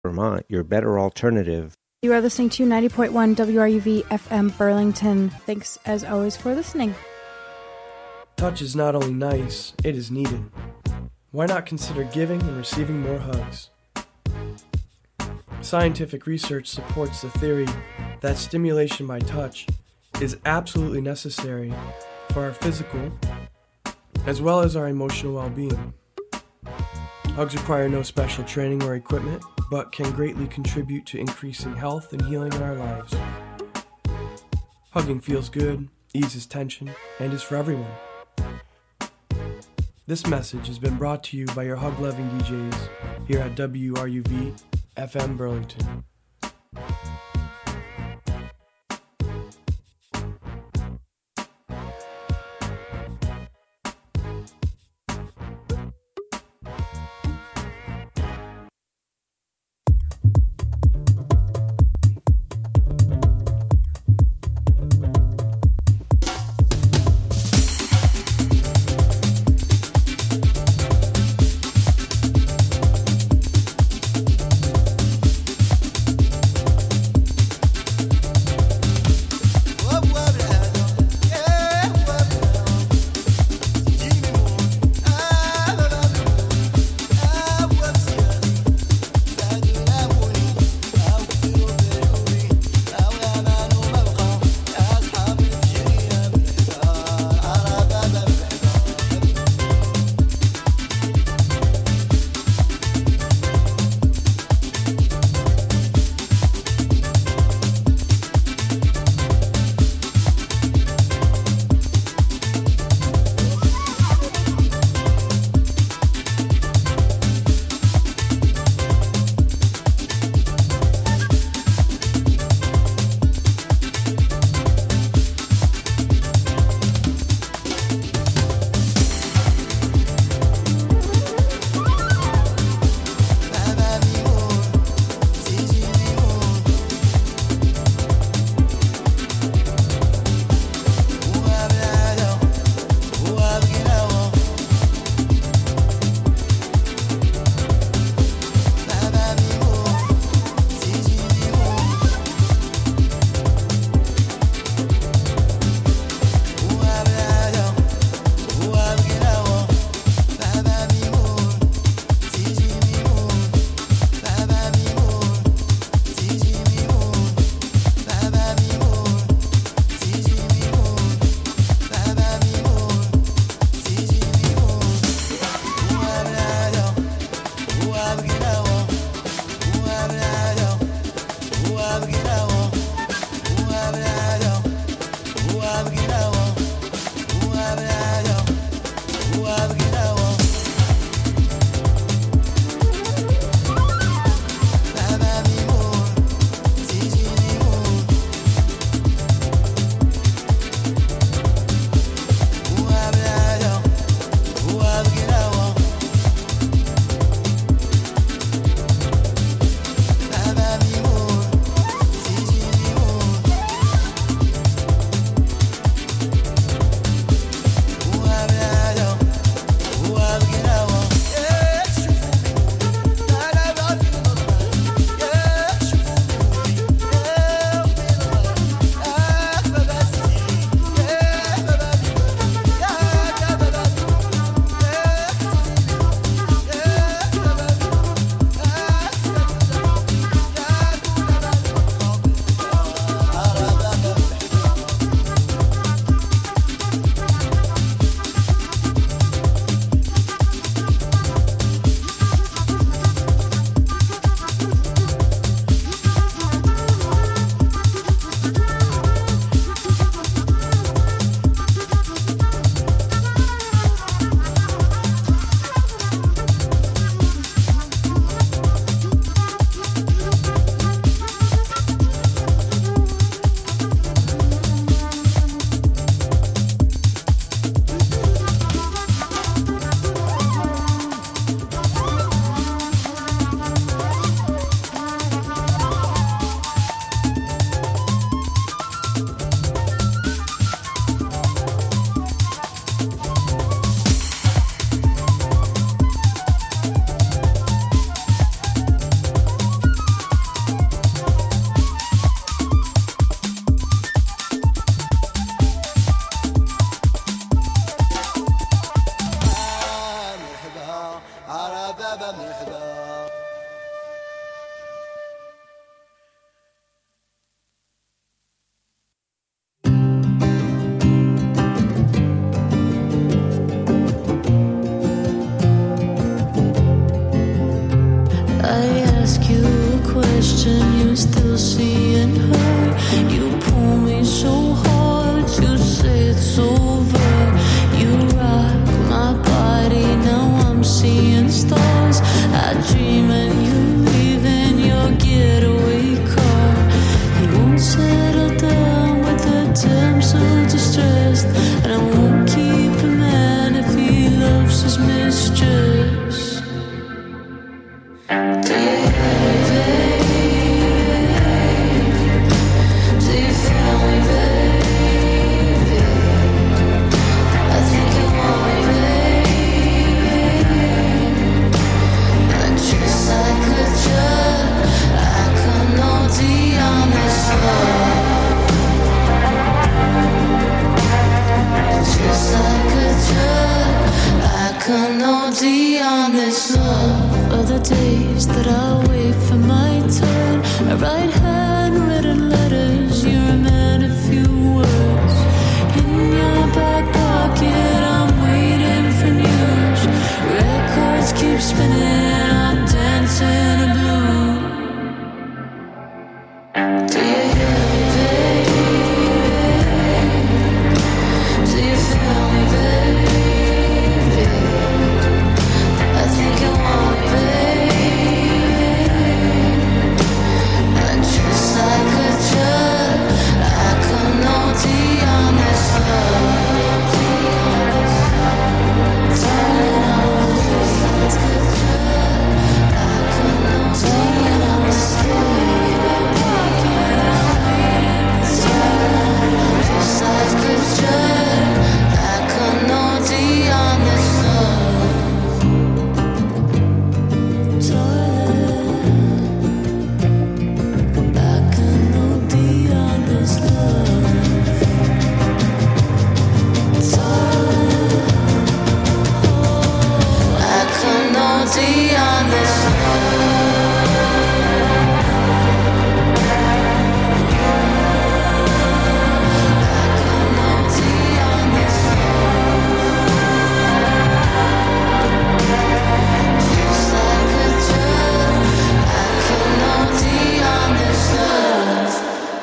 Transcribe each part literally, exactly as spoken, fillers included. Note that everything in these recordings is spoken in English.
Vermont, your better alternative. You are listening to ninety point one W R U V F M Burlington. Thanks, as always, for listening. Touch is not only nice, it is needed. Why not consider giving and receiving more hugs? Scientific research supports the theory that stimulation by touch is absolutely necessary for our physical as well as our emotional well-being. Hugs require no special training or equipment, but can greatly contribute to increasing health and healing in our lives. Hugging feels good, eases tension, and is for everyone. This message has been brought to you by your hug-loving D Js here at W R U V F M Burlington. still seeing her. You pull me so hard to say it's over. You rock my body, now I'm seeing stars. I dream and you leave in your getaway car. He won't settle down with a damsel distressed, and I won't keep him mad if he loves his mistress. Do you hear me, babe? Do you feel me, baby? I think you want me, babe. And just like a drug, I can O D on this love. Just like a drug, I can O D on this love. Other days that I wait for my turn, I write handwritten letters, you're a man of few words. In your back pocket, I'm waiting for news. Records keep spinning, I'm dancing a blue. Do you hear me, babe? Do you feel me, baby? I think you want me, babe. And just like a drug, I can O D on this love. Turning on just like a drug, I can O D on this love. Just like a drug, I can O D on this love. Darling, I can O D on this love. Darling, I can O D on this just like a drug, I can O D on this love.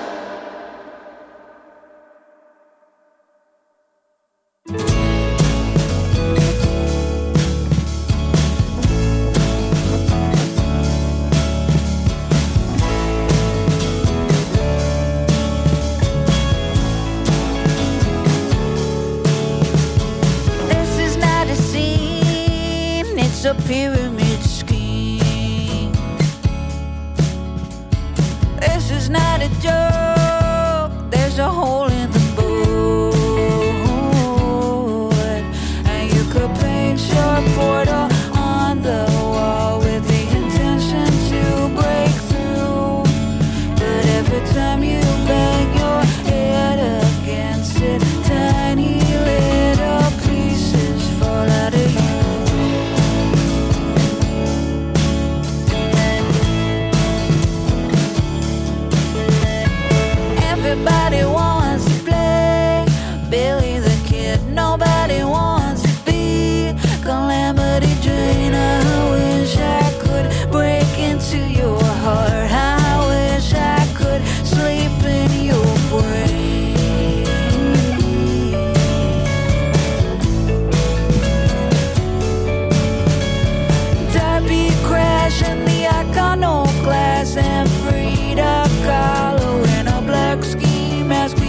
This is not a scene, it's a pyramid scheme. This is not a joke, there's a hole in the board. And you could paint your portal on the wall with the intention to break through. But every time you bang your head against it, tiny little pieces fall out of you. Everybody wants to play Billy the Kid. Nobody wants to be Calamity Jane. I wish I could break into your heart. I wish I could sleep in your brain. Derby crash in the iconoclast and Frida Kahlo in a black ski mask. We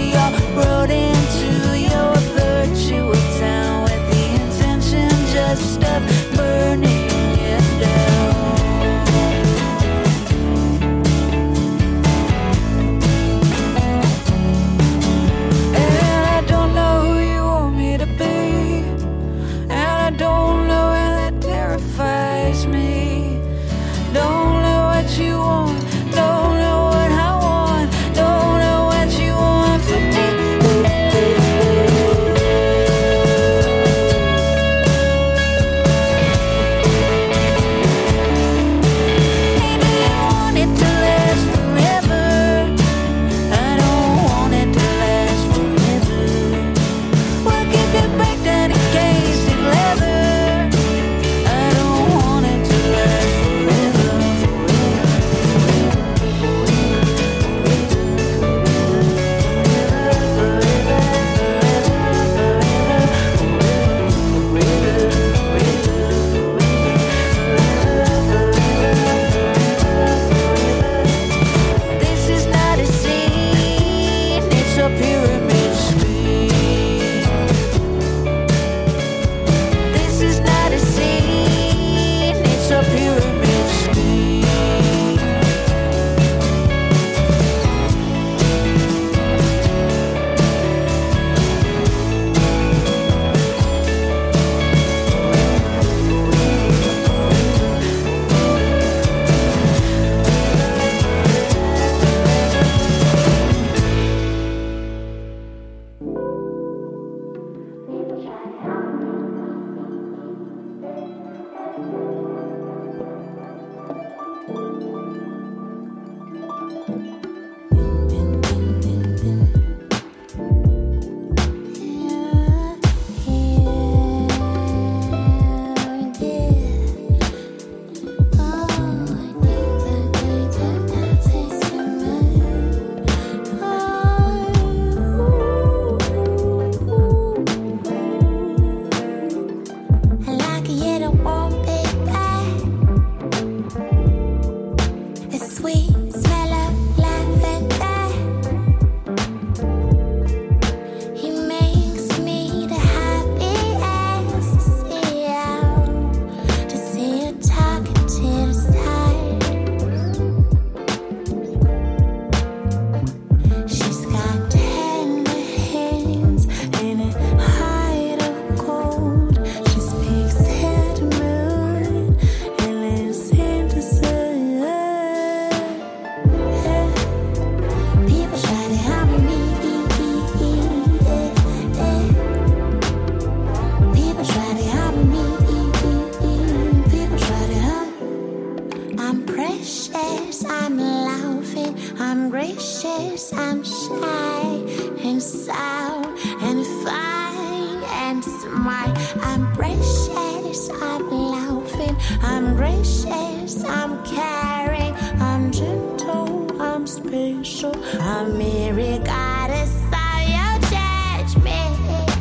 I'm gracious, I'm shy and sour and fine and smart. I'm precious, I'm laughing. I'm gracious, I'm caring. I'm gentle, I'm special. I'm Mary, goddess of your judgment.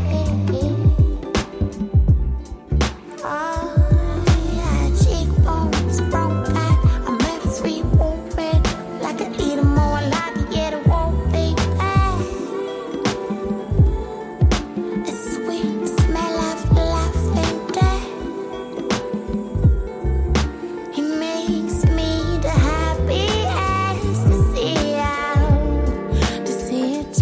Oh, yeah, cheekbones, broke eye. I'm every woman. Like I eat 'em all, like I get it, won't be bad. A sweet smell of lavender. It makes me the happiest to see you, to see you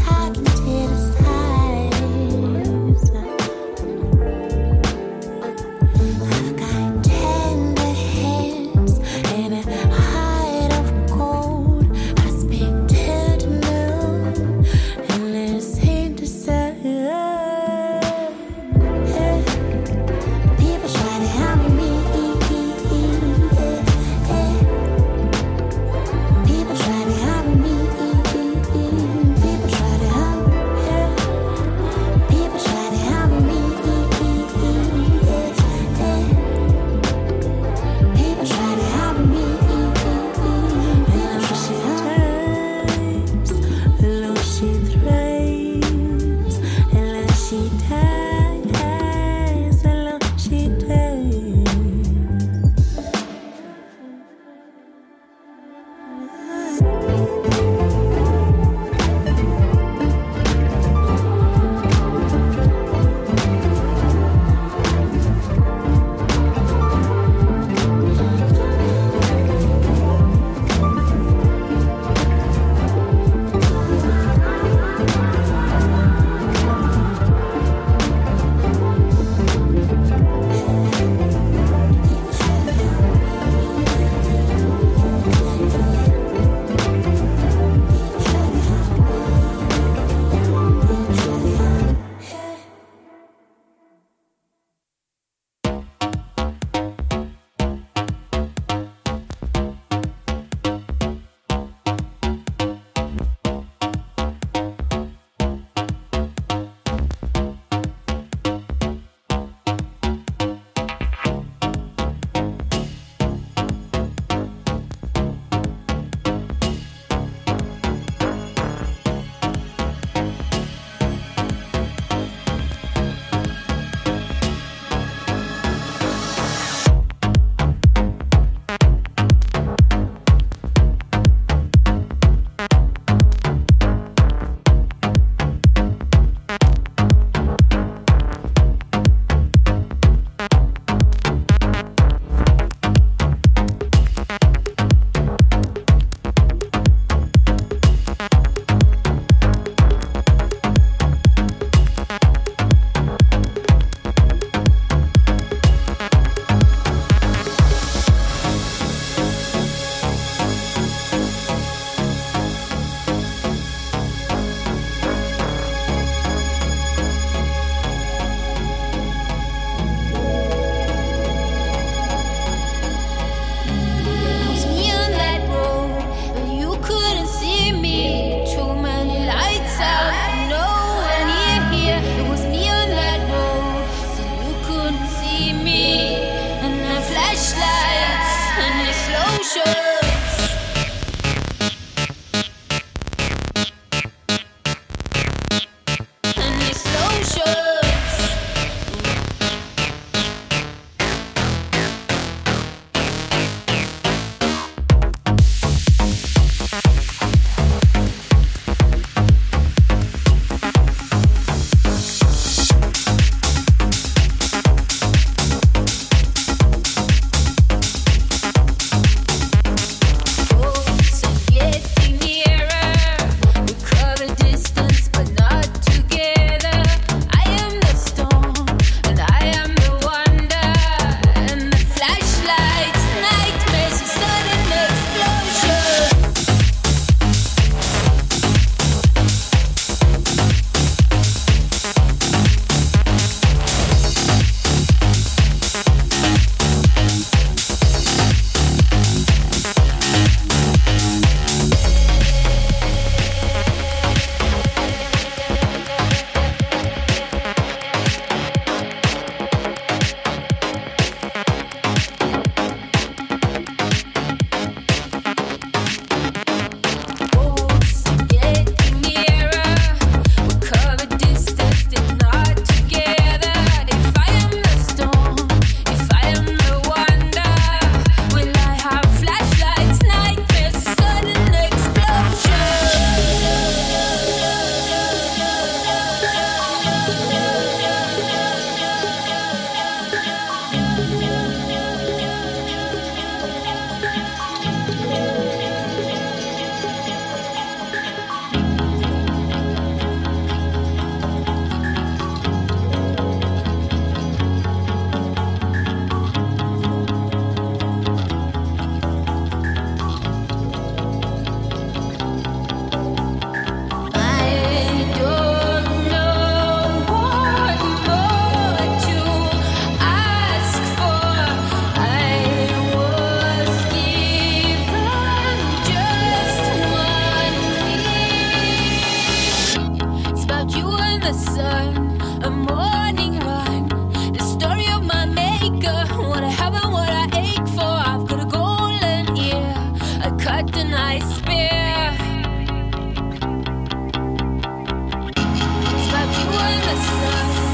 kryptonite spear. Smoke you in the sun.